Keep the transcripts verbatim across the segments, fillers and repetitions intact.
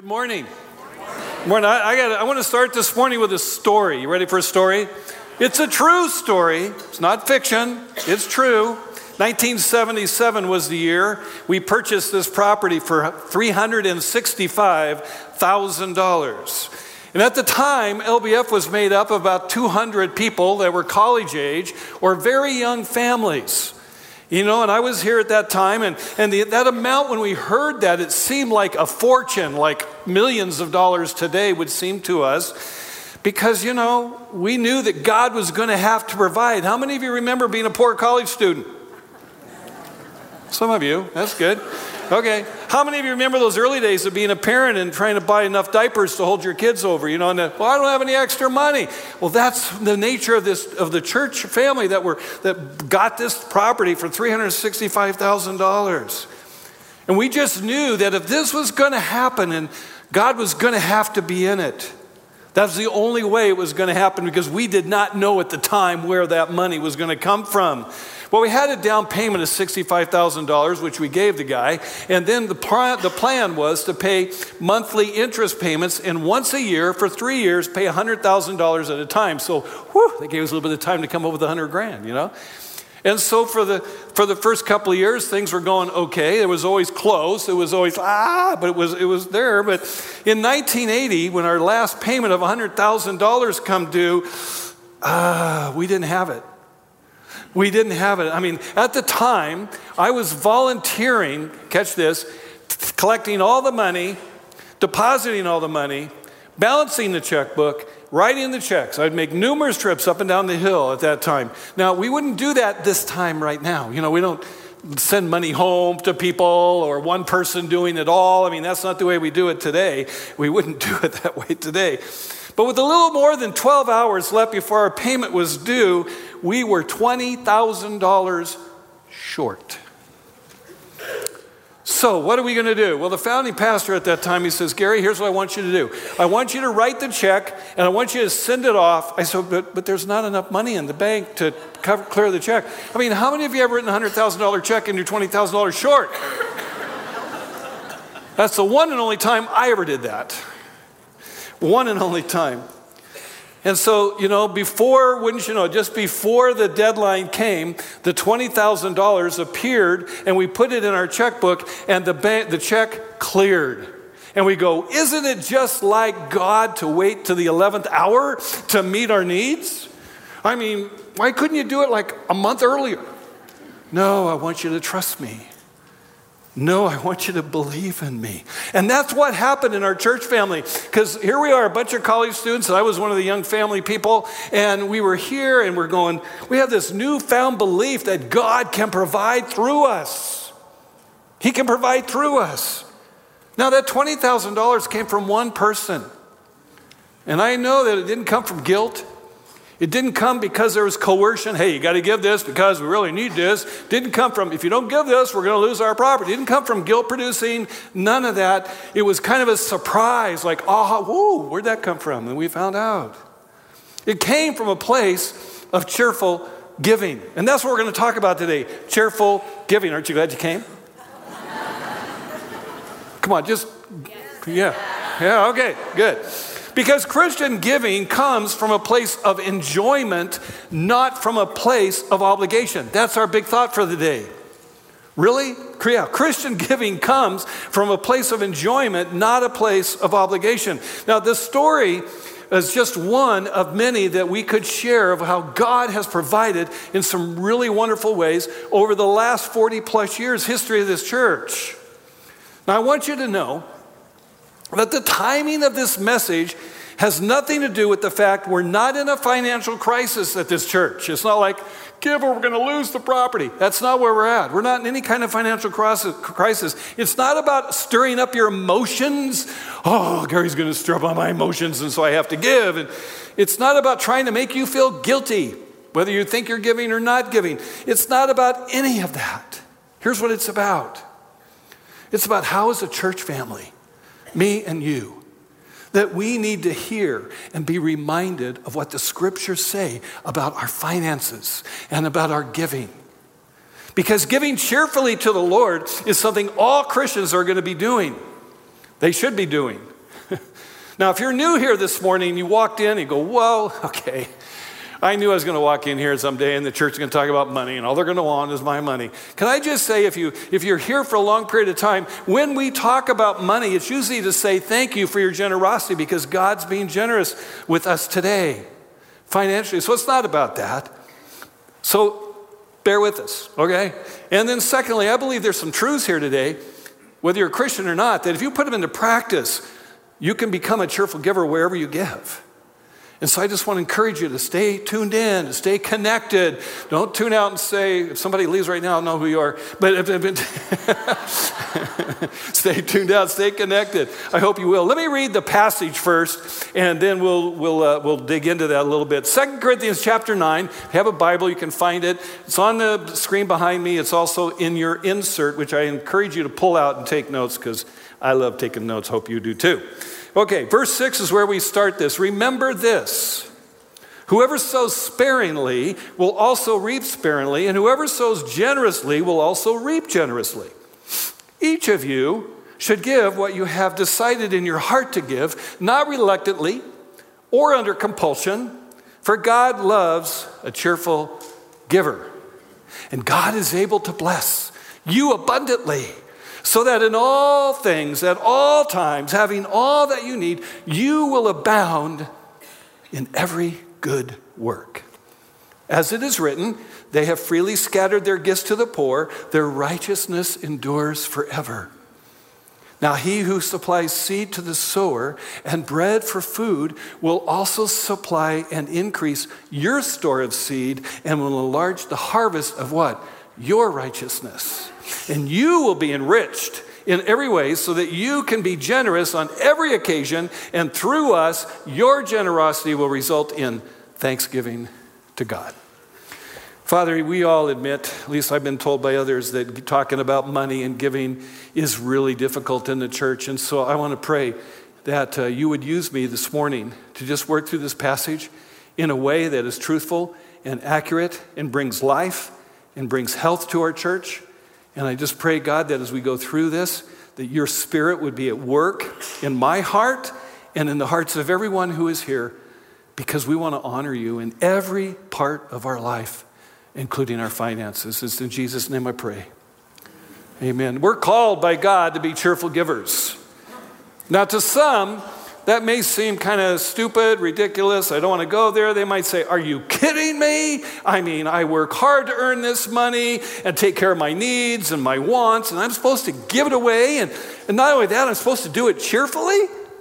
Good morning. Morning. I, I got. I want to start this morning with a story. You ready for a story? It's a true story. It's not fiction. It's true. nineteen seventy-seven was the year we purchased this property for three hundred sixty-five thousand dollars. And at the time, L B F was made up of about two hundred people that were college age or very young families. You know, and I was here at that time, and, and the, that amount, when we heard that, it seemed like a fortune, like millions of dollars today would seem to us, because, you know, we knew that God was going to have to provide. How many of you remember being a poor college student? Some of you. That's good. Okay. How many of you remember those early days of being a parent and trying to buy enough diapers to hold your kids over? You know, and the, well, I don't have any extra money. Well, that's the nature of this of the church family that were that got this property for three hundred sixty-five thousand dollars. And we just knew that if this was going to happen and God was going to have to be in it, that's the only way it was going to happen, because we did not know at the time where that money was going to come from. Well, we had a down payment of sixty-five thousand dollars, which we gave the guy. And then the plan, the plan was to pay monthly interest payments, and once a year for three years, pay one hundred thousand dollars at a time. So, whew, they gave us a little bit of time to come up with one hundred grand, you know. And so for the for the first couple of years, things were going okay. It was always close. It was always, ah, but it was it was there. But in nineteen eighty, when our last payment of one hundred thousand dollars come due, ah, we didn't have it. We didn't have it. I mean, at the time, I was volunteering, catch this, collecting all the money, depositing all the money, balancing the checkbook, writing the checks. I'd make numerous trips up and down the hill at that time. Now, we wouldn't do that this time right now. You know, we don't send money home to people or one person doing it all. I mean, that's not the way we do it today. We wouldn't do it that way today. But with a little more than twelve hours left before our payment was due, we were twenty thousand dollars short. So what are we going to do? Well, the founding pastor at that time, he says, Gary, here's what I want you to do. I want you to write the check, and I want you to send it off. I said, but, but there's not enough money in the bank to cover, clear the check. I mean, how many of you have written a one hundred thousand dollars check and you're twenty thousand dollars short? That's the one and only time I ever did that. One and only time. And so, you know, before, wouldn't you know, just before the deadline came, the twenty thousand dollars appeared, and we put it in our checkbook, and the bank, the check cleared. And we go, isn't it just like God to wait to the eleventh hour to meet our needs? I mean, why couldn't you do it like a month earlier? No, I want you to trust me. No, I want you to believe in me. And that's what happened in our church family. Because here we are, a bunch of college students, and I was one of the young family people, and we were here, and we're going, we have this newfound belief that God can provide through us. He can provide through us. Now, that twenty thousand dollars came from one person. And I know that it didn't come from guilt. It didn't come because there was coercion. Hey, you got to give this because we really need this. Didn't come from, if you don't give this, we're going to lose our property. It didn't come from guilt producing, none of that. It was kind of a surprise, like, aha, whoa, where'd that come from? And we found out. It came from a place of cheerful giving. And that's what we're going to talk about today, cheerful giving. Aren't you glad you came? Come on, just, yeah. Yeah, okay, good. Because Christian giving comes from a place of enjoyment, not from a place of obligation. That's our big thought for the day. Really? Yeah, Christian giving comes from a place of enjoyment, not a place of obligation. Now, this story is just one of many that we could share of how God has provided in some really wonderful ways over the last forty plus years history of this church. Now, I want you to know that the timing of this message has nothing to do with the fact we're not in a financial crisis at this church. It's not like, give or we're going to lose the property. That's not where we're at. We're not in any kind of financial crisis. It's not about stirring up your emotions. Oh, Gary's going to stir up my emotions, and so I have to give. And it's not about trying to make you feel guilty, whether you think you're giving or not giving. It's not about any of that. Here's what it's about. It's about how, as a church family, me and you, that we need to hear and be reminded of what the scriptures say about our finances and about our giving. Because giving cheerfully to the Lord is something all Christians are going to be doing. They should be doing. Now, if you're new here this morning, you walked in and you go, whoa, okay. I knew I was going to walk in here someday and the church is going to talk about money and all they're going to want is my money. Can I just say, if, you, if you're here for a long period of time, when we talk about money, it's usually to say thank you for your generosity because God's being generous with us today financially. So it's not about that. So bear with us, okay? And then secondly, I believe there's some truths here today, whether you're a Christian or not, that if you put them into practice, you can become a cheerful giver wherever you give. And so I just want to encourage you to stay tuned in, to stay connected. Don't tune out and say, if somebody leaves right now, I'll know who you are. But if, if, stay tuned out, stay connected. I hope you will. Let me read the passage first, and then we'll we'll uh, we'll dig into that a little bit. Second Corinthians chapter nine. If you have a Bible, you can find it. It's on the screen behind me. It's also in your insert, which I encourage you to pull out and take notes because I love taking notes. Hope you do too. Okay, verse six is where we start this. Remember this, whoever sows sparingly will also reap sparingly, and whoever sows generously will also reap generously. Each of you should give what you have decided in your heart to give, not reluctantly or under compulsion, for God loves a cheerful giver. And God is able to bless you abundantly, so that in all things, at all times, having all that you need, you will abound in every good work. As it is written, they have freely scattered their gifts to the poor, their righteousness endures forever. Now he who supplies seed to the sower and bread for food will also supply and increase your store of seed and will enlarge the harvest of what? Your righteousness. And you will be enriched in every way so that you can be generous on every occasion, and through us, your generosity will result in thanksgiving to God. Father, we all admit, at least I've been told by others, that talking about money and giving is really difficult in the church. And so I want to pray that uh, you would use me this morning to just work through this passage in a way that is truthful and accurate and brings life and brings health to our church. And I just pray, God, that as we go through this, that your Spirit would be at work in my heart and in the hearts of everyone who is here, because we want to honor you in every part of our life, including our finances. It's in Jesus' name I pray. Amen. We're called by God to be cheerful givers. Now, to some, that may seem kind of stupid, ridiculous. I don't want to go there. They might say, are you kidding me? I mean, I work hard to earn this money and take care of my needs and my wants, and I'm supposed to give it away. And, and not only that, I'm supposed to do it cheerfully?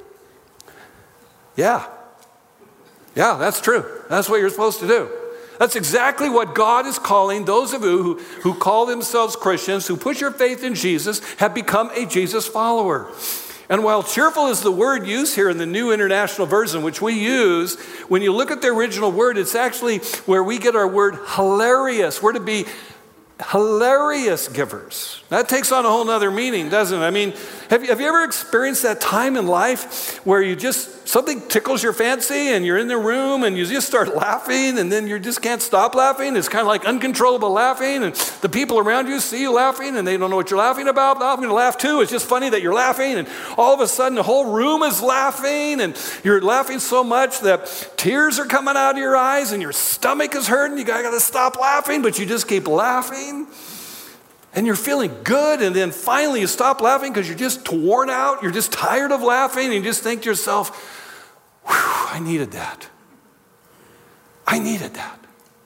Yeah. Yeah, that's true. That's what you're supposed to do. That's exactly what God is calling those of you who, who call themselves Christians, who put your faith in Jesus, have become a Jesus follower. And while cheerful is the word used here in the New International Version, which we use, when you look at the original word, it's actually where we get our word hilarious. We're to be hilarious givers. That takes on a whole other meaning, doesn't it? I mean, have you, have you ever experienced that time in life where you just, something tickles your fancy and you're in the room and you just start laughing and then you just can't stop laughing? It's kind of like uncontrollable laughing, and the people around you see you laughing and they don't know what you're laughing about. I'm going to laugh too. It's just funny that you're laughing, and all of a sudden the whole room is laughing and you're laughing so much that tears are coming out of your eyes and your stomach is hurting. You got to stop laughing, but you just keep laughing. And you're feeling good, and then finally you stop laughing because you're just worn out. You're just tired of laughing, and you just think to yourself, whew, I needed that. I needed that.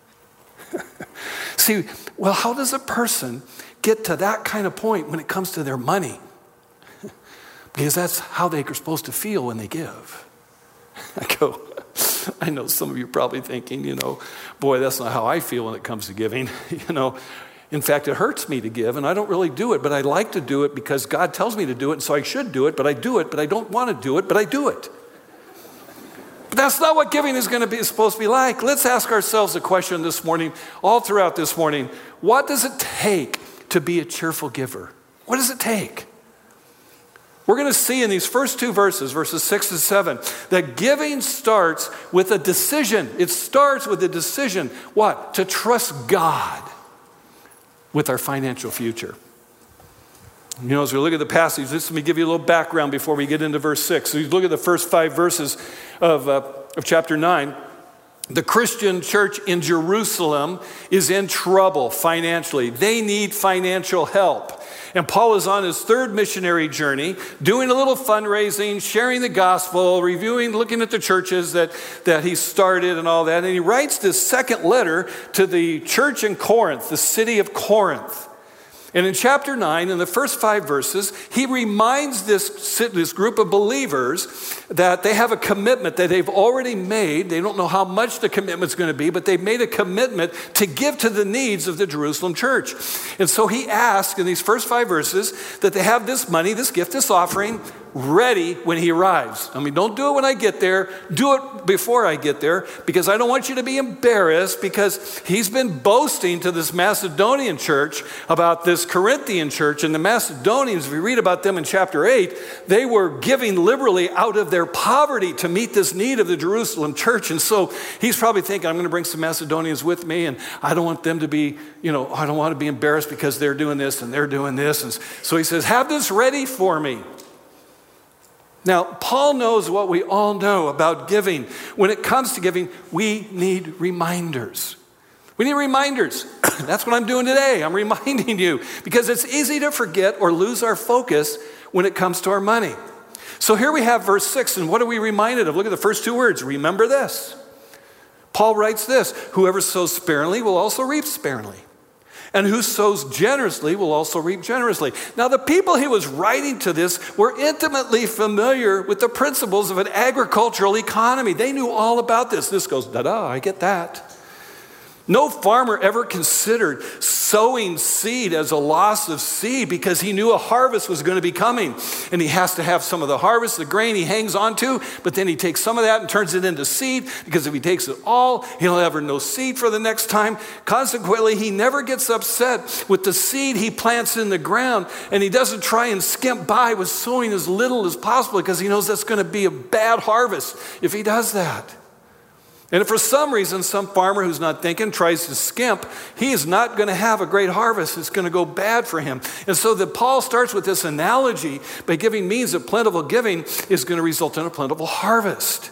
See, well, how does a person get to that kind of point when it comes to their money? Because that's how they're supposed to feel when they give. I go, I know some of you are probably thinking, you know, boy, that's not how I feel when it comes to giving, you know. In fact, it hurts me to give, and I don't really do it, but I like to do it because God tells me to do it, and so I should do it, but I do it, but I don't want to do it, but I do it. But that's not what giving is going to be supposed to be like. Let's ask ourselves a question this morning, all throughout this morning. What does it take to be a cheerful giver? What does it take? We're going to see in these first two verses, verses six and seven, that giving starts with a decision. It starts with a decision. What? To trust God with our financial future. You know, as we look at the passage, just let me give you a little background before we get into verse six. So you look at the first five verses of, uh, of chapter nine. The Christian church in Jerusalem is in trouble financially. They need financial help. And Paul is on his third missionary journey, doing a little fundraising, sharing the gospel, reviewing, looking at the churches that, that he started and all that. And he writes this second letter to the church in Corinth, the city of Corinth. And in chapter nine, in the first five verses, he reminds this, this group of believers that they have a commitment that they've already made. They don't know how much the commitment's going to be, but they've made a commitment to give to the needs of the Jerusalem church. And so he asks in these first five verses that they have this money, this gift, this offering, ready when he arrives. I mean, don't do it when I get there. Do it before I get there, because I don't want you to be embarrassed, because he's been boasting to this Macedonian church about this Corinthian church. And the Macedonians, if we read about them in chapter eight, they were giving liberally out of their poverty to meet this need of the Jerusalem church. And so he's probably thinking, I'm going to bring some Macedonians with me, and I don't want them to be, you know, I don't want to be embarrassed because they're doing this and they're doing this. And so he says, have this ready for me. Now, Paul knows what we all know about giving. When it comes to giving, we need reminders. We need reminders. That's what I'm doing today. I'm reminding you, because it's easy to forget or lose our focus when it comes to our money. So here we have verse six, and what are we reminded of? Look at the first two words. Remember this. Paul writes this: whoever sows sparingly will also reap sparingly. And who sows generously will also reap generously. Now, the people he was writing to this were intimately familiar with the principles of an agricultural economy. They knew all about this. This goes, da-da, I get that. No farmer ever considered sowing seed as a loss of seed, because he knew a harvest was going to be coming. And he has to have some of the harvest, the grain he hangs on to, but then he takes some of that and turns it into seed, because if he takes it all, he'll have no seed for the next time. Consequently, he never gets upset with the seed he plants in the ground, and he doesn't try and skimp by with sowing as little as possible, because he knows that's going to be a bad harvest if he does that. And if for some reason some farmer who's not thinking tries to skimp, he is not going to have a great harvest. It's going to go bad for him. And so that Paul starts with this analogy by giving means that plentiful giving is going to result in a plentiful harvest.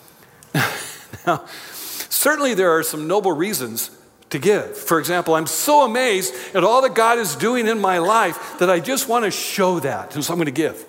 Now, certainly there are some noble reasons to give. For example, I'm so amazed at all that God is doing in my life that I just want to show that, and so I'm going to give.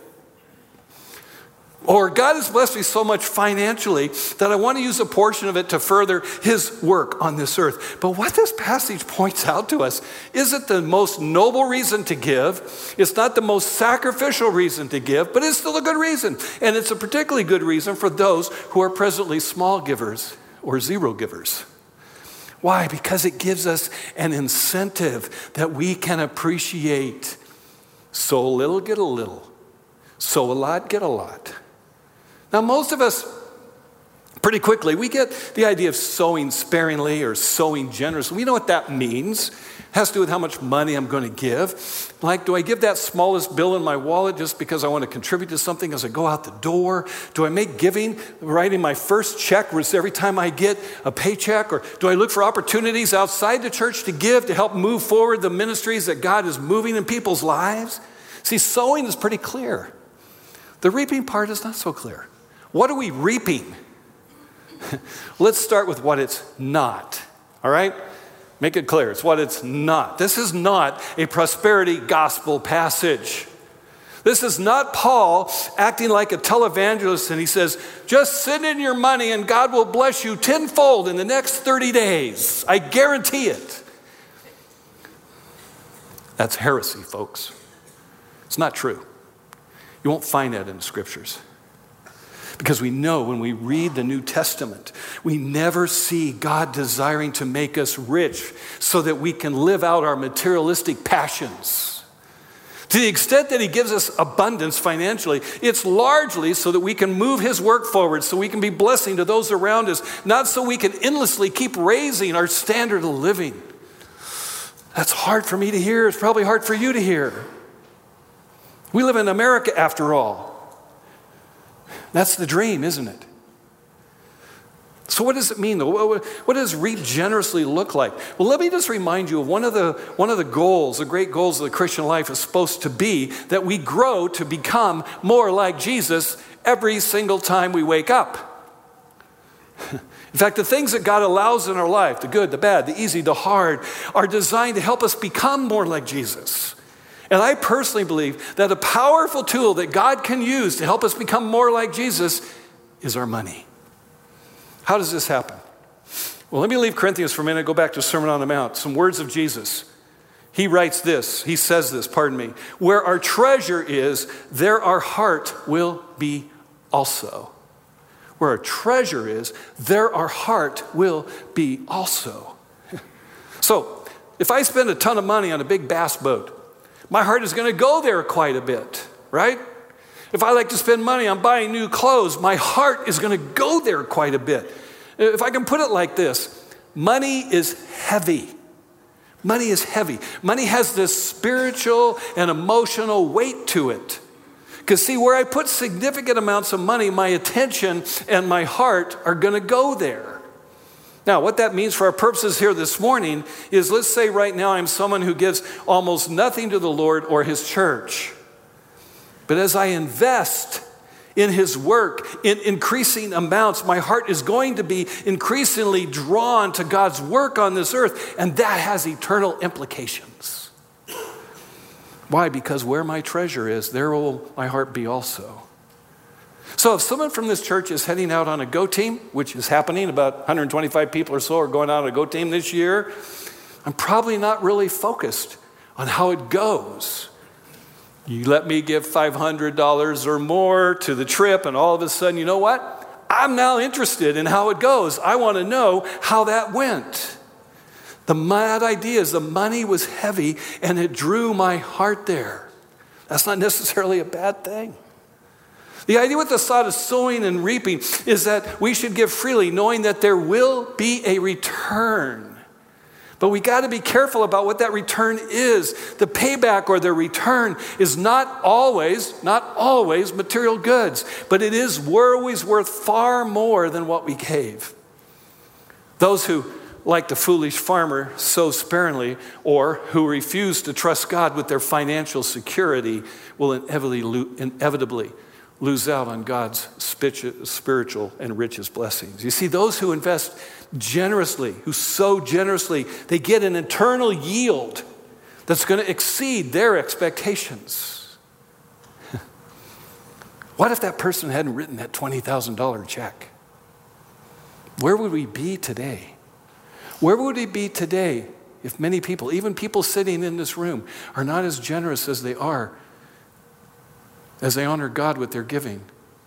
Or God has blessed me so much financially that I want to use a portion of it to further his work on this earth. But what this passage points out to us isn't the most noble reason to give. It's not the most sacrificial reason to give, but it's still a good reason. And it's a particularly good reason for those who are presently small givers or zero givers. Why? Because it gives us an incentive that we can appreciate. Sow a little, get a little. Sow a lot, get a lot. Now, most of us, pretty quickly, we get the idea of sowing sparingly or sowing generously. We know what that means. It has to do with how much money I'm going to give. Like, do I give that smallest bill in my wallet just because I want to contribute to something as I go out the door? Do I make giving, writing my first check every time I get a paycheck? Or do I look for opportunities outside the church to give to help move forward the ministries that God is moving in people's lives? See, sowing is pretty clear. The reaping part is not so clear. What are we reaping? Let's start with what it's not, all right? Make it clear. It's what it's not. This is not a prosperity gospel passage. This is not Paul acting like a televangelist, and he says, just send in your money and God will bless you tenfold in the next thirty days. I guarantee it. That's heresy, folks. It's not true. You won't find that in the scriptures. Because we know when we read the New Testament, we never see God desiring to make us rich so that we can live out our materialistic passions. To the extent that he gives us abundance financially, it's largely so that we can move his work forward, so we can be blessing to those around us, not so we can endlessly keep raising our standard of living. That's hard for me to hear. It's probably hard for you to hear. We live in America, after all. That's the dream, isn't it? So what does it mean? What does reap generously look like? Well, let me just remind you of one of the, one of the goals, the great goals of the Christian life is supposed to be that we grow to become more like Jesus every single time we wake up. In fact, the things that God allows in our life, the good, the bad, the easy, the hard, are designed to help us become more like Jesus. And I personally believe that a powerful tool that God can use to help us become more like Jesus is our money. How does this happen? Well, let me leave Corinthians for a minute and go back to Sermon on the Mount. Some words of Jesus. He writes this, he says this, pardon me. Where our treasure is, there our heart will be also. Where our treasure is, there our heart will be also. So, if I spend a ton of money on a big bass boat, my heart is going to go there quite a bit, right? If I like to spend money on buying new clothes, my heart is going to go there quite a bit. If I can put it like this, money is heavy. Money is heavy. Money has this spiritual and emotional weight to it. Because see, where I put significant amounts of money, my attention and my heart are going to go there. Now, what that means for our purposes here this morning is, let's say right now I'm someone who gives almost nothing to the Lord or his church. But as I invest in his work in increasing amounts, my heart is going to be increasingly drawn to God's work on this earth, and that has eternal implications. Why? Because where my treasure is, there will my heart be also. So if someone from this church is heading out on a go team, which is happening, about one hundred twenty-five people or so are going out on a go team this year, I'm probably not really focused on how it goes. You let me give five hundred dollars or more to the trip, and all of a sudden, you know what? I'm now interested in how it goes. I want to know how that went. The mad idea is the money was heavy and it drew my heart there. That's not necessarily a bad thing. The idea with the thought of sowing and reaping is that we should give freely, knowing that there will be a return. But we got to be careful about what that return is. The payback or the return is not always, not always material goods, but it is always worth far more than what we gave. Those who, like the foolish farmer, sow sparingly, or who refuse to trust God with their financial security, will inevitably, inevitably lose out on God's spiritual and richest blessings. You see, those who invest generously, who sow generously, they get an eternal yield that's going to exceed their expectations. What if that person hadn't written that twenty thousand dollars check? Where would we be today? Where would we be today if many people, even people sitting in this room, are not as generous as they are, as they honor God with their giving?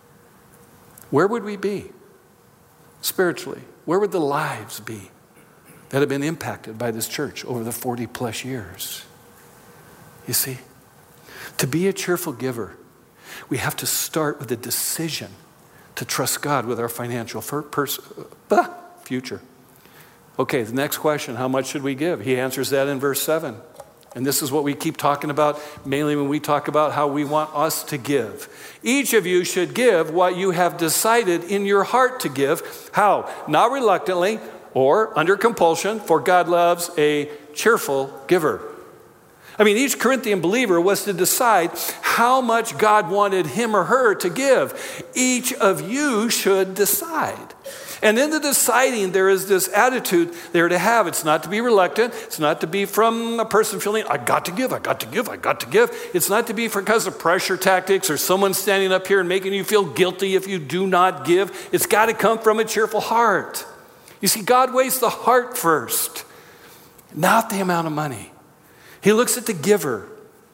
Where would we be spiritually? Where would the lives be that have been impacted by this church over the forty plus years? You see, to be a cheerful giver, we have to start with a decision to trust God with our financial pers- uh, future. Okay, the next question, how much should we give? He answers that in verse seven. And this is what we keep talking about, mainly when we talk about how we want us to give. Each of you should give what you have decided in your heart to give. How? Not reluctantly or under compulsion, for God loves a cheerful giver. I mean, each Corinthian believer was to decide how much God wanted him or her to give. Each of you should decide. And in the deciding, there is this attitude there to have. It's not to be reluctant. It's not to be from a person feeling, I got to give, I got to give, I got to give. It's not to be because of pressure tactics or someone standing up here and making you feel guilty if you do not give. It's got to come from a cheerful heart. You see, God weighs the heart first, not the amount of money. He looks at the giver,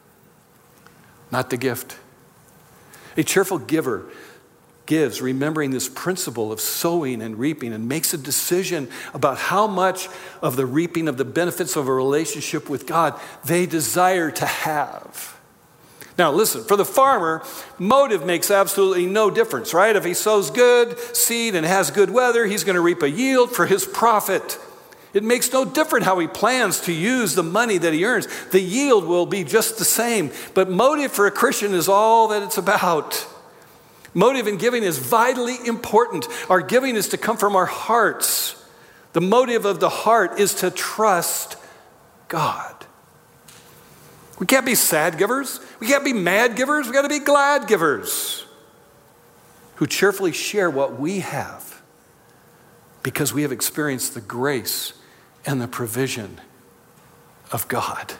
not the gift. A cheerful giver gives, remembering this principle of sowing and reaping, and makes a decision about how much of the reaping of the benefits of a relationship with God they desire to have. Now listen, for the farmer, motive makes absolutely no difference, right? If he sows good seed and has good weather, he's going to reap a yield for his profit. It makes no difference how he plans to use the money that he earns. The yield will be just the same. But motive for a Christian is all that it's about. Motive in giving is vitally important. Our giving is to come from our hearts. The motive of the heart is to trust God. We can't be sad givers. We can't be mad givers. We got to be glad givers who cheerfully share what we have because we have experienced the grace and the provision of God.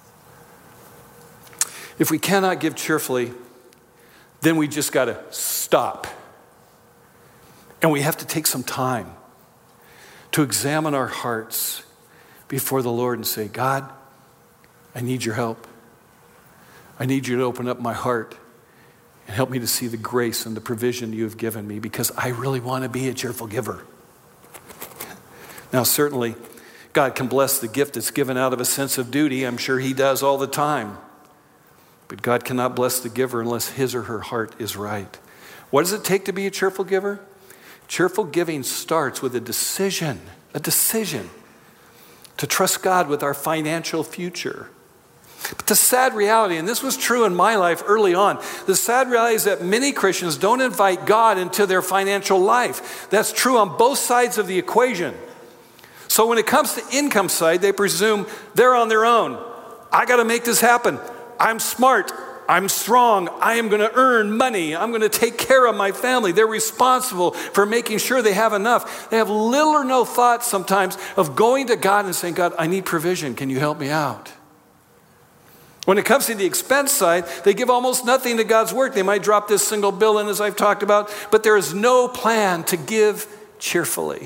If we cannot give cheerfully, then we just got to stop. And we have to take some time to examine our hearts before the Lord and say, God, I need your help. I need you to open up my heart and help me to see the grace and the provision you have given me because I really want to be a cheerful giver. Now, certainly, God can bless the gift that's given out of a sense of duty. I'm sure he does all the time. But God cannot bless the giver unless his or her heart is right. What does it take to be a cheerful giver? Cheerful giving starts with a decision, a decision to trust God with our financial future. But the sad reality, and this was true in my life early on, the sad reality is that many Christians don't invite God into their financial life. That's true on both sides of the equation. So when it comes to income side, they presume they're on their own. I got to make this happen. I'm smart. I'm strong. I am going to earn money. I'm going to take care of my family. They're responsible for making sure they have enough. They have little or no thought sometimes of going to God and saying, God, I need provision. Can you help me out? When it comes to the expense side, they give almost nothing to God's work. They might drop this single bill in, as I've talked about, but there is no plan to give cheerfully.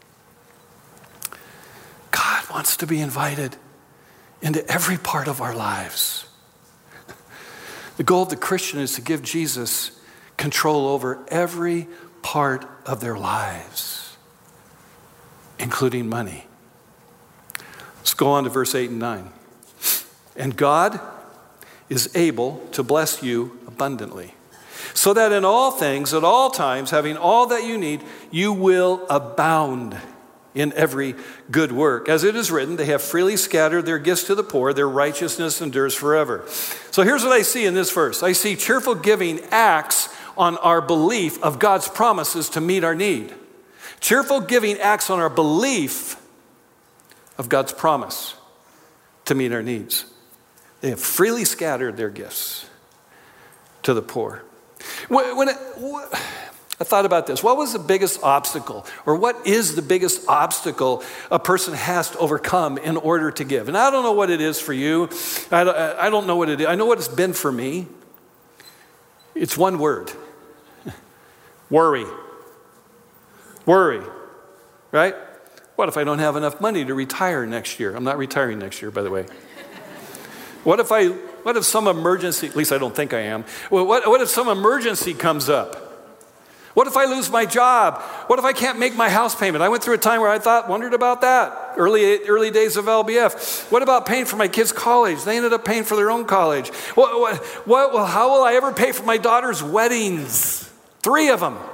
God wants to be invited into every part of our lives. The goal of the Christian is to give Jesus control over every part of their lives, including money. Let's go on to verse eight and nine. And God is able to bless you abundantly, so that in all things, at all times, having all that you need, you will abound in every good work. As it is written, they have freely scattered their gifts to the poor, their righteousness endures forever. So here's what I see in this verse. I see cheerful giving acts on our belief of God's promises to meet our need. Cheerful giving acts on our belief of God's promise to meet our needs. They have freely scattered their gifts to the poor. When, when it, I thought about this. What was the biggest obstacle, or what is the biggest obstacle a person has to overcome in order to give? And I don't know what it is for you. I, I don't know what it is. I know what it's been for me. It's one word. Worry. Worry, right? What if I don't have enough money to retire next year? I'm not retiring next year, by the way. What if I, what if some emergency, at least I don't think I am. Well, what, what if some emergency comes up? What if I lose my job? What if I can't make my house payment? I went through a time where I thought, wondered about that. Early, early days of L B F. What about paying for my kids' college? They ended up paying for their own college. What, what, what, well, how will I ever pay for my daughter's weddings? Three of them.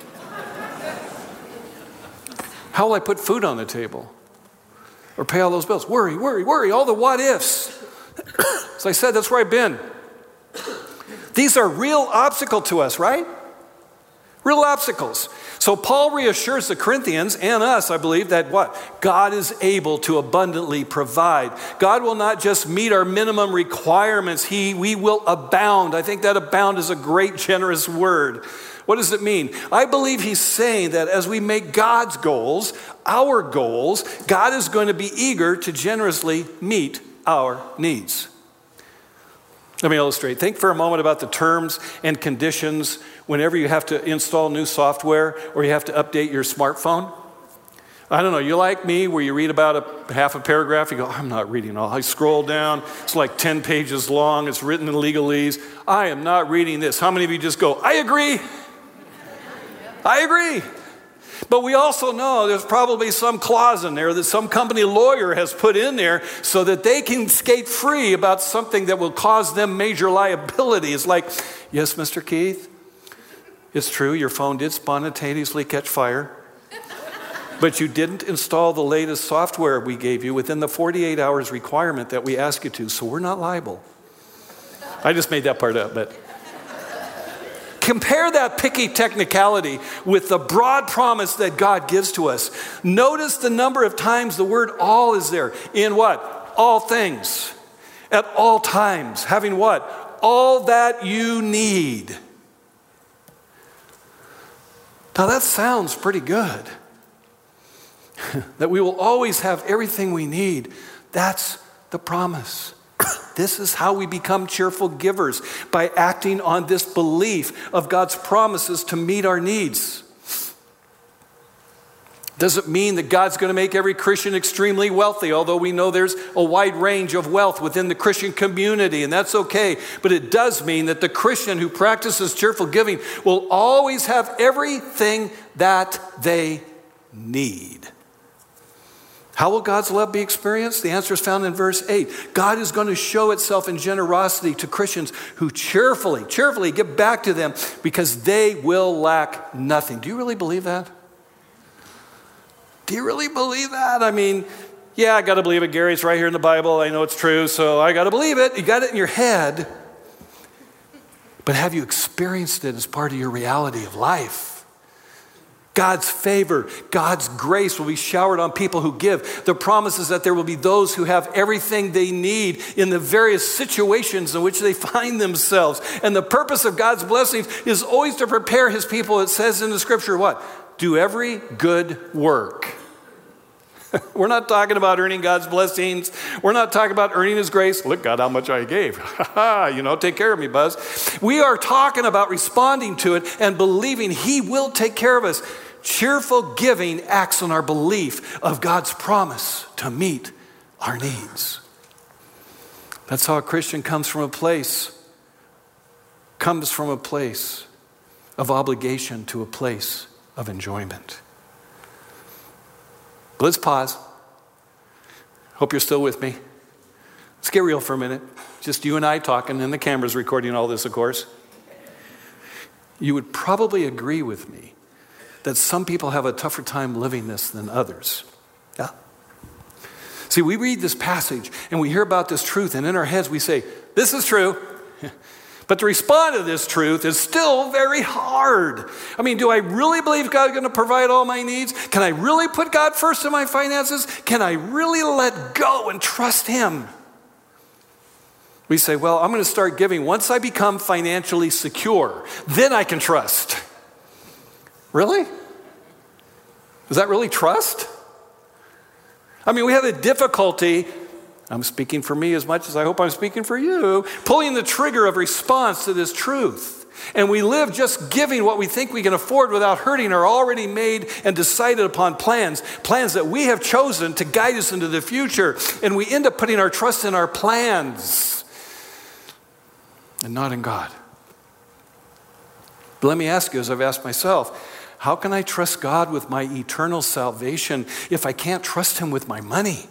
How will I put food on the table? Or pay all those bills? Worry, worry, worry, all the what ifs. As I said, that's where I've been. These are real obstacles to us, right? Real obstacles. So Paul reassures the Corinthians and us, I believe, that what? God is able to abundantly provide. God will not just meet our minimum requirements. He, we will abound. I think that abound is a great, generous word. What does it mean? I believe he's saying that as we make God's goals, our goals, God is going to be eager to generously meet our needs. Let me illustrate. Think for a moment about the terms and conditions whenever you have to install new software or you have to update your smartphone. I don't know, you like me where you read about a half a paragraph, you go, I'm not reading all. I scroll down, it's like ten pages long, it's written in legalese. I am not reading this. How many of you just go, I agree? I agree. But we also know there's probably some clause in there that some company lawyer has put in there so that they can skate free about something that will cause them major liability. It's like, yes, Mister Keith, it's true, your phone did spontaneously catch fire, but you didn't install the latest software we gave you within the forty-eight hours requirement that we ask you to, so we're not liable. I just made that part up, but compare that picky technicality with the broad promise that God gives to us. Notice the number of times the word all is there. In what? All things. At all times. Having what? All that you need. Now that sounds pretty good. That we will always have everything we need. That's the promise. This is how we become cheerful givers, by acting on this belief of God's promises to meet our needs. Doesn't mean that God's going to make every Christian extremely wealthy, although we know there's a wide range of wealth within the Christian community, and that's okay. But it does mean that the Christian who practices cheerful giving will always have everything that they need. How will God's love be experienced? The answer is found in verse eight. God is going to show itself in generosity to Christians who cheerfully, cheerfully give back to them because they will lack nothing. Do you really believe that? Do you really believe that? I mean, yeah, I got to believe it, Gary. It's right here in the Bible. I know it's true, so I got to believe it. You got it in your head. But have you experienced it as part of your reality of life? God's favor, God's grace will be showered on people who give. The promise is that there will be those who have everything they need in the various situations in which they find themselves. And the purpose of God's blessings is always to prepare his people. It says in the scripture, what? Do every good work. We're not talking about earning God's blessings. We're not talking about earning his grace. Look, God, how much I gave. You know, take care of me, Buzz. We are talking about responding to it and believing he will take care of us. Cheerful giving acts on our belief of God's promise to meet our needs. That's how a Christian comes from a place, comes from a place of obligation to a place of enjoyment. But let's pause. Hope you're still with me. Let's get real for a minute. Just you and I talking, and the camera's recording all this, of course. You would probably agree with me that some people have a tougher time living this than others. Yeah. See, we read this passage and we hear about this truth, and in our heads we say, this is true. But to respond to this truth is still very hard. I mean, do I really believe God's going to provide all my needs? Can I really put God first in my finances? Can I really let go and trust him? We say, well, I'm going to start giving once I become financially secure. Then I can trust. Really? Is that really trust? I mean, we have a difficulty, I'm speaking for me as much as I hope I'm speaking for you, pulling the trigger of response to this truth. And we live just giving what we think we can afford without hurting our already made and decided upon plans, plans that we have chosen to guide us into the future. And we end up putting our trust in our plans and not in God. But let me ask you, as I've asked myself, how can I trust God with my eternal salvation if I can't trust him with my money?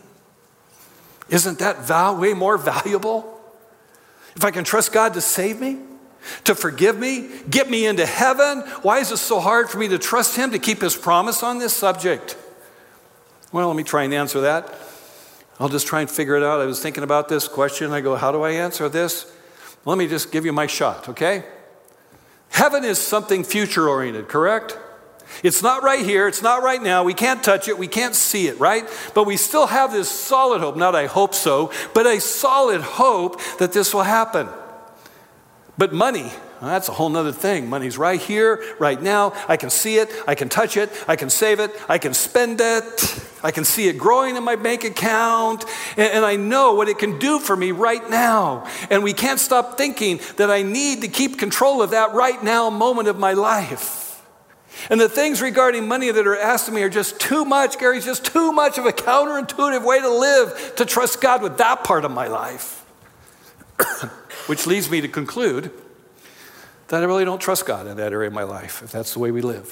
Isn't that val- way more valuable? If I can trust God to save me, to forgive me, get me into heaven, why is it so hard for me to trust him to keep his promise on this subject? Well, let me try and answer that. I'll just try and figure it out. I was thinking about this question. I go, how do I answer this? Let me just give you my shot, okay? Heaven is something future-oriented, correct? It's not right here. It's not right now. We can't touch it. We can't see it, right? But we still have this solid hope. Not I hope so, but a solid hope that this will happen. But money, well, that's a whole nother thing. Money's right here, right now. I can see it. I can touch it. I can save it. I can spend it. I can see it growing in my bank account. And, and I know what it can do for me right now. And we can't stop thinking that I need to keep control of that right now moment of my life. And the things regarding money that are asked of me are just too much, Gary, just too much of a counterintuitive way to live to trust God with that part of my life. Which leads me to conclude that I really don't trust God in that area of my life, if that's the way we live.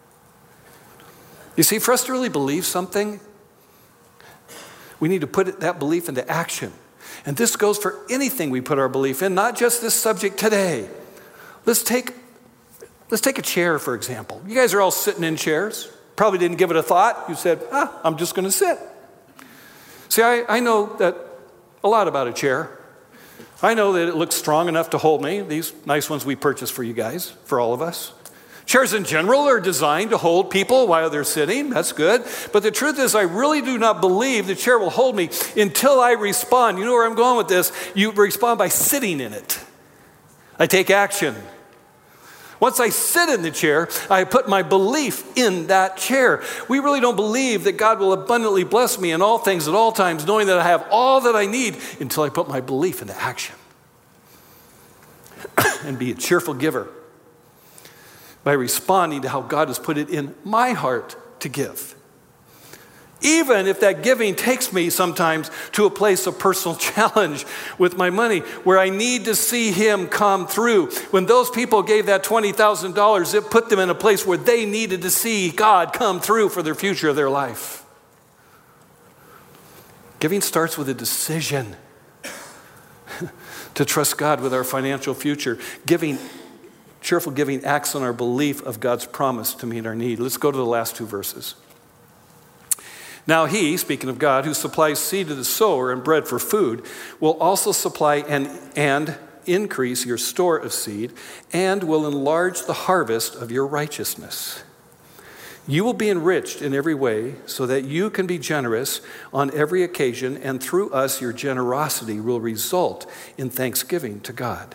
You see, for us to really believe something, we need to put that belief into action. And this goes for anything we put our belief in, not just this subject today. Let's take Let's take a chair, for example. You guys are all sitting in chairs. Probably didn't give it a thought. You said, ah, I'm just going to sit. See, I, I know that a lot about a chair. I know that it looks strong enough to hold me. These nice ones we purchased for you guys, for all of us. Chairs in general are designed to hold people while they're sitting. That's good. But the truth is, I really do not believe the chair will hold me until I respond. You know where I'm going with this? You respond by sitting in it. I take action. Once I sit in the chair, I put my belief in that chair. We really don't believe that God will abundantly bless me in all things at all times, knowing that I have all that I need until I put my belief into action. And be a cheerful giver by responding to how God has put it in my heart to give. Even if that giving takes me sometimes to a place of personal challenge with my money, where I need to see him come through. When those people gave that twenty thousand dollars, it put them in a place where they needed to see God come through for their future of their life. Giving starts with a decision to trust God with our financial future. Giving, cheerful giving acts on our belief of God's promise to meet our need. Let's go to the last two verses. Now he, speaking of God, who supplies seed to the sower and bread for food, will also supply and, and increase your store of seed and will enlarge the harvest of your righteousness. You will be enriched in every way so that you can be generous on every occasion, and through us your generosity will result in thanksgiving to God.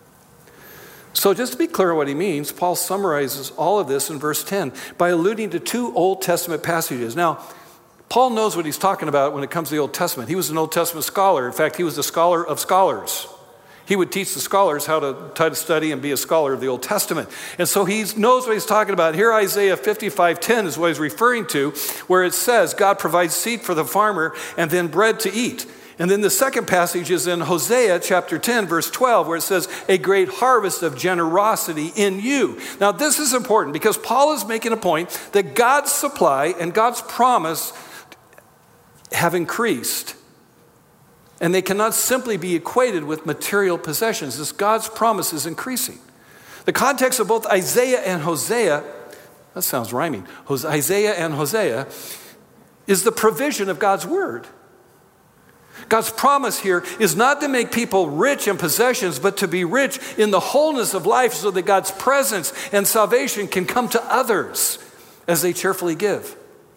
So just to be clear what he means, Paul summarizes all of this in verse ten by alluding to two Old Testament passages. Now, Paul knows what he's talking about when it comes to the Old Testament. He was an Old Testament scholar. In fact, he was the scholar of scholars. He would teach the scholars how to, how to study and be a scholar of the Old Testament. And so he knows what he's talking about. Here Isaiah fifty-five ten is what he's referring to, where it says God provides seed for the farmer and then bread to eat. And then the second passage is in Hosea chapter ten, verse twelve, where it says, a great harvest of generosity in you. Now this is important because Paul is making a point that God's supply and God's promise have increased. And they cannot simply be equated with material possessions. This God's promise is increasing. The context of both Isaiah and Hosea, that sounds rhyming, Isaiah and Hosea, is the provision of God's word. God's promise here is not to make people rich in possessions, but to be rich in the wholeness of life so that God's presence and salvation can come to others as they cheerfully give.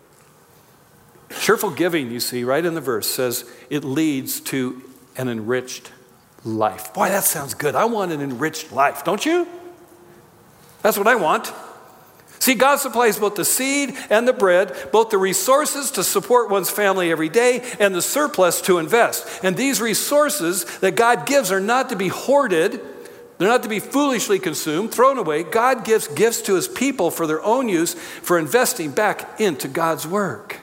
Cheerful giving, you see, right in the verse, says it leads to an enriched life. Boy, that sounds good. I want an enriched life, don't you? That's what I want. See, God supplies both the seed and the bread, both the resources to support one's family every day and the surplus to invest. And these resources that God gives are not to be hoarded. They're not to be foolishly consumed, thrown away. God gives gifts to his people for their own use, for investing back into God's work.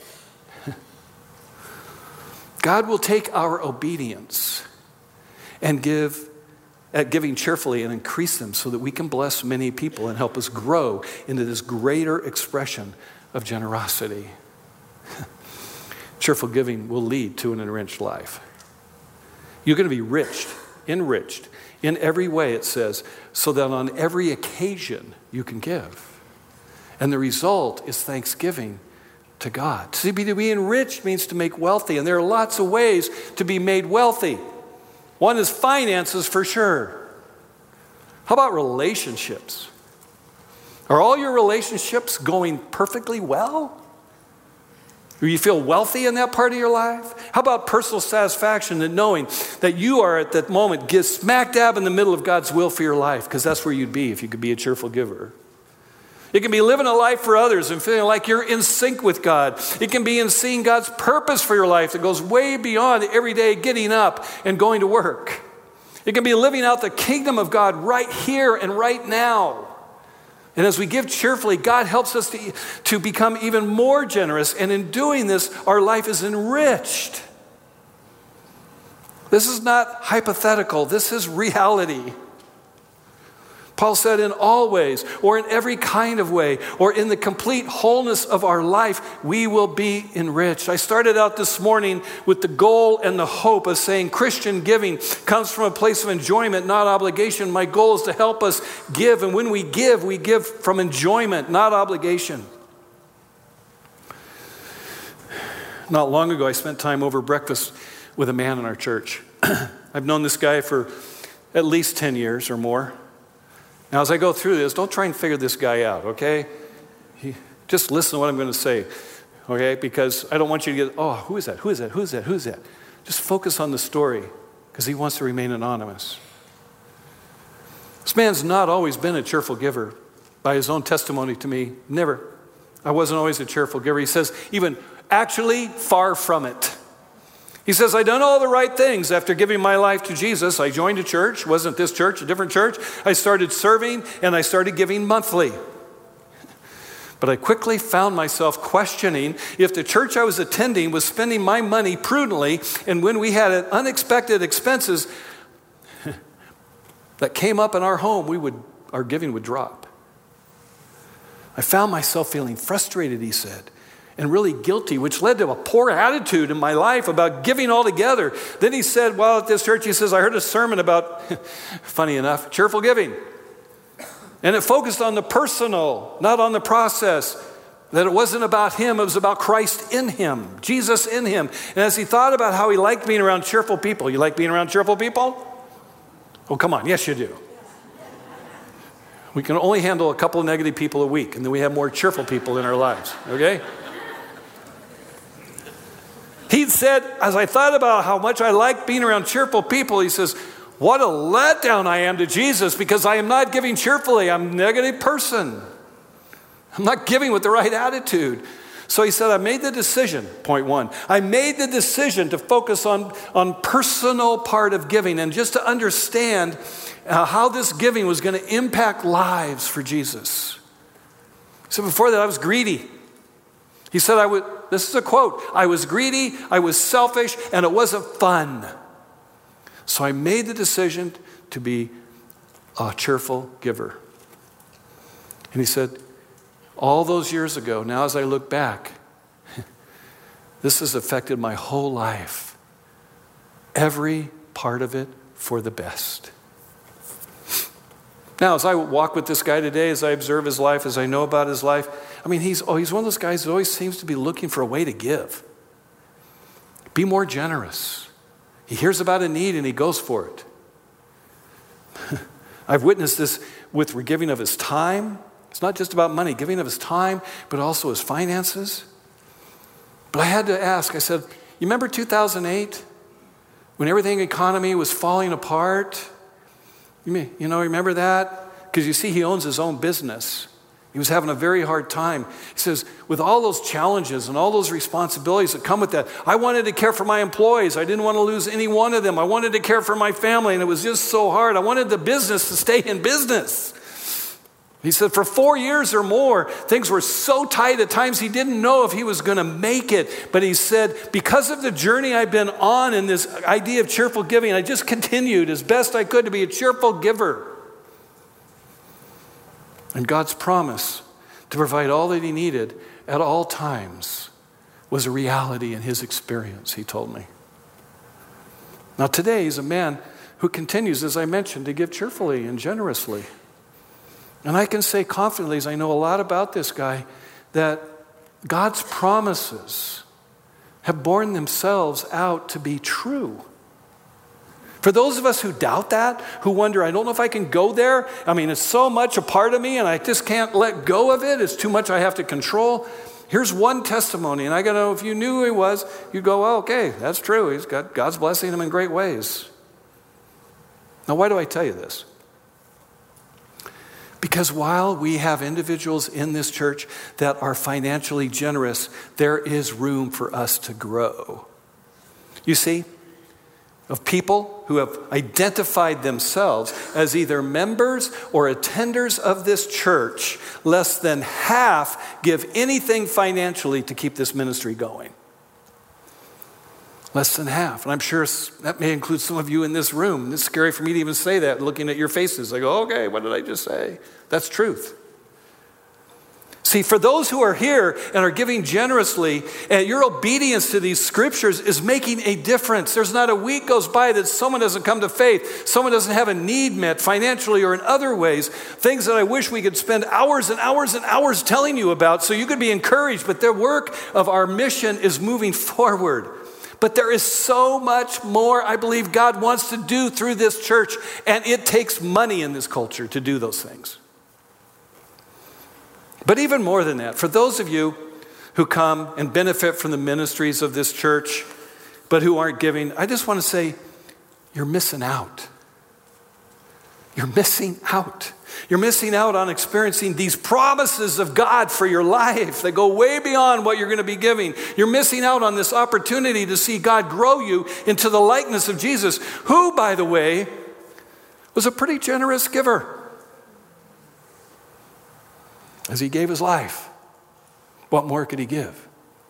God will take our obedience and give, at giving cheerfully and increase them so that we can bless many people and help us grow into this greater expression of generosity. Cheerful giving will lead to an enriched life. You're going to be rich, enriched in every way, it says, so that on every occasion you can give. And the result is thanksgiving to God. See, to be enriched means to make wealthy, and there are lots of ways to be made wealthy. One is finances for sure. How about relationships? Are all your relationships going perfectly well? Do you feel wealthy in that part of your life? How about personal satisfaction in knowing that you are at that moment get smack dab in the middle of God's will for your life, because that's where you'd be if you could be a cheerful giver. It can be living a life for others and feeling like you're in sync with God. It can be in seeing God's purpose for your life that goes way beyond every day getting up and going to work. It can be living out the kingdom of God right here and right now. And as we give cheerfully, God helps us to, to become even more generous. And in doing this, our life is enriched. This is not hypothetical. This is reality. Paul said in all ways, or in every kind of way, or in the complete wholeness of our life, we will be enriched. I started out this morning with the goal and the hope of saying Christian giving comes from a place of enjoyment, not obligation. My goal is to help us give, and when we give, we give from enjoyment, not obligation. Not long ago, I spent time over breakfast with a man in our church. I've known this guy for at least ten years or more. Now, as I go through this, don't try and figure this guy out, okay? He, just listen to what I'm going to say, okay? Because I don't want you to get, oh, who is that? Who is that? Who is that? Who is that? Just focus on the story because he wants to remain anonymous. This man's not always been a cheerful giver. By his own testimony to me, never. I wasn't always a cheerful giver. He says, even actually far from it. He says, I done all the right things after giving my life to Jesus. I joined a church. Wasn't this church a different church? I started serving and I started giving monthly. But I quickly found myself questioning if the church I was attending was spending my money prudently, and when we had unexpected expenses that came up in our home, we would our giving would drop. I found myself feeling frustrated, he said, and really guilty, which led to a poor attitude in my life about giving altogether. Then he said, well, at this church, he says, I heard a sermon about, funny enough, cheerful giving. And it focused on the personal, not on the process. That it wasn't about him, it was about Christ in him, Jesus in him. And as he thought about how he liked being around cheerful people, you like being around cheerful people? Oh, come on, yes you do. We can only handle a couple of negative people a week, and then we have more cheerful people in our lives, okay? He said, as I thought about how much I like being around cheerful people, he says, what a letdown I am to Jesus because I am not giving cheerfully. I'm a negative person. I'm not giving with the right attitude. So he said, I made the decision, point one. I made the decision to focus on, on personal part of giving and just to understand uh, how this giving was going to impact lives for Jesus. So before that, I was greedy. He said, I would, this is a quote, I was greedy, I was selfish, and it wasn't fun. So I made the decision to be a cheerful giver. And he said, all those years ago, now as I look back, this has affected my whole life. Every part of it for the best. Now, as I walk with this guy today, as I observe his life, as I know about his life, I mean, he's, oh, he's one of those guys that always seems to be looking for a way to give. Be more generous. He hears about a need and he goes for it. I've witnessed this with giving of his time. It's not just about money, giving of his time, but also his finances. But I had to ask, I said, you remember two thousand eight? When everything economy was falling apart? You, may, you know, remember that? Because you see, he owns his own business. He was having a very hard time. He says, with all those challenges and all those responsibilities that come with that, I wanted to care for my employees. I didn't want to lose any one of them. I wanted to care for my family, and it was just so hard. I wanted the business to stay in business. He said for four years or more, things were so tight at times he didn't know if he was going to make it. But he said, because of the journey I've been on in this idea of cheerful giving, I just continued as best I could to be a cheerful giver. And God's promise to provide all that he needed at all times was a reality in his experience, he told me. Now today he's a man who continues, as I mentioned, to give cheerfully and generously. And I can say confidently, as I know a lot about this guy, that God's promises have borne themselves out to be true. For those of us who doubt that, who wonder, I don't know if I can go there. I mean, it's so much a part of me and I just can't let go of it. It's too much I have to control. Here's one testimony, and I got to know if you knew who he was, you'd go, well, okay, that's true. He's got God's blessing him in great ways. Now, why do I tell you this? Because while we have individuals in this church that are financially generous, there is room for us to grow. You see, of people who have identified themselves as either members or attenders of this church, less than half give anything financially to keep this ministry going. Less than half. And I'm sure that may include some of you in this room. It's scary for me to even say that, looking at your faces. I go, okay, what did I just say? That's truth. See, for those who are here and are giving generously, and your obedience to these scriptures is making a difference. There's not a week goes by that someone doesn't come to faith, someone doesn't have a need met financially or in other ways, things that I wish we could spend hours and hours and hours telling you about so you could be encouraged. But the work of our mission is moving forward. But there is so much more I believe God wants to do through this church, and it takes money in this culture to do those things. But even more than that, for those of you who come and benefit from the ministries of this church, but who aren't giving, I just want to say, you're missing out. You're missing out. You're missing out on experiencing these promises of God for your life that go way beyond what you're going to be giving. You're missing out on this opportunity to see God grow you into the likeness of Jesus, who, by the way, was a pretty generous giver as he gave his life. What more could he give?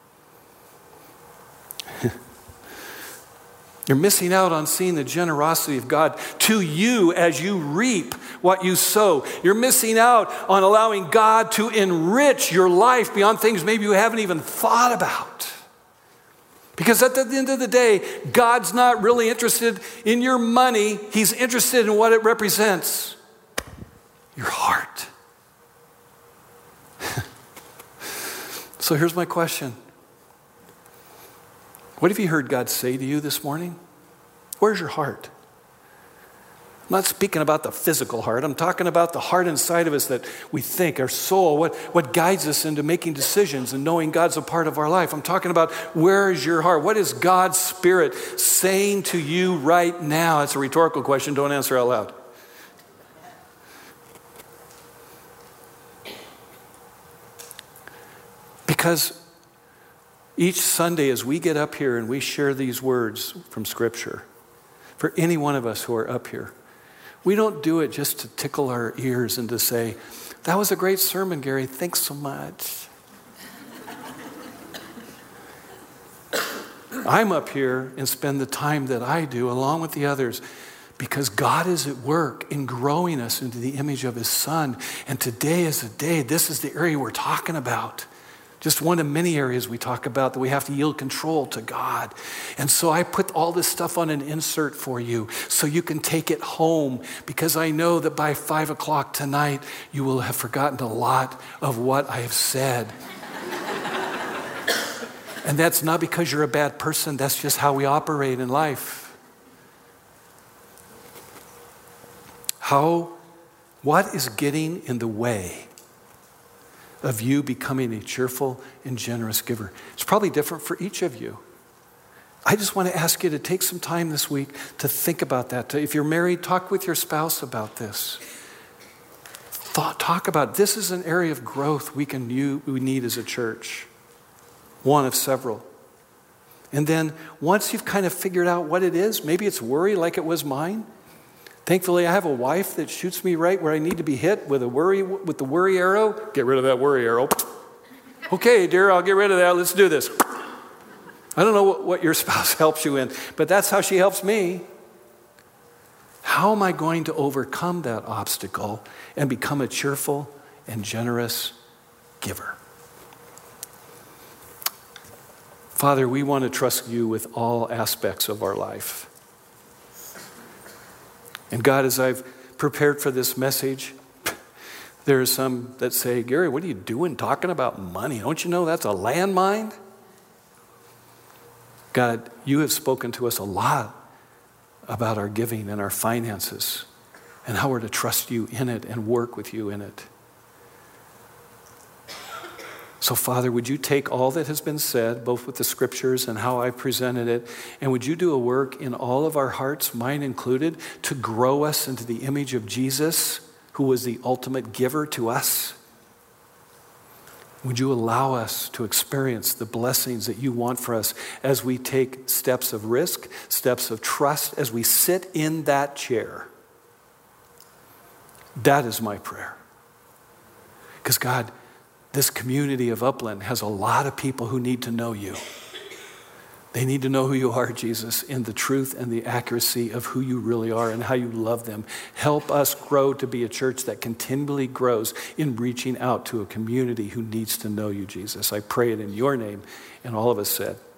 You're missing out on seeing the generosity of God to you as you reap what you sow. You're missing out on allowing God to enrich your life beyond things maybe you haven't even thought about. Because at the end of the day, God's not really interested in your money. He's interested in what it represents. Your heart. So here's my question. What have you heard God say to you this morning? Where's your heart? I'm not speaking about the physical heart. I'm talking about the heart inside of us that we think, our soul, what, what guides us into making decisions and knowing God's a part of our life. I'm talking about where is your heart? What is God's Spirit saying to you right now? It's a rhetorical question. Don't answer out loud. Because each Sunday as we get up here and we share these words from Scripture, for any one of us who are up here, we don't do it just to tickle our ears and to say, that was a great sermon, Gary, thanks so much. I'm up here and spend the time that I do along with the others because God is at work in growing us into the image of his Son. And today is a day, this is the area we're talking about. Just one of many areas we talk about that we have to yield control to God. And so I put all this stuff on an insert for you so you can take it home, because I know that by five o'clock tonight, you will have forgotten a lot of what I have said. And that's not because you're a bad person. That's just how we operate in life. How, what is getting in the way of you becoming a cheerful and generous giver? It's probably different for each of you. I just want to ask you to take some time this week to think about that. To, if you're married, talk with your spouse about this. Thought, talk about it. This is an area of growth we can you, we need as a church. One of several. And then once you've kind of figured out what it is, maybe it's worry like it was mine. Thankfully, I have a wife that shoots me right where I need to be hit with a worry, with the worry arrow. Get rid of that worry arrow. Okay, dear, I'll get rid of that. Let's do this. I don't know what, what your spouse helps you in, but that's how she helps me. How am I going to overcome that obstacle and become a cheerful and generous giver? Father, we want to trust you with all aspects of our life. And God, as I've prepared for this message, there are some that say, Gary, what are you doing talking about money? Don't you know that's a landmine? God, you have spoken to us a lot about our giving and our finances and how we're to trust you in it and work with you in it. So, Father, would you take all that has been said, both with the scriptures and how I presented it, and would you do a work in all of our hearts, mine included, to grow us into the image of Jesus, who was the ultimate giver to us? Would you allow us to experience the blessings that you want for us as we take steps of risk, steps of trust, as we sit in that chair? That is my prayer. Because God, this community of Upland has a lot of people who need to know you. They need to know who you are, Jesus, in the truth and the accuracy of who you really are and how you love them. Help us grow to be a church that continually grows in reaching out to a community who needs to know you, Jesus. I pray it in your name, and all of us said,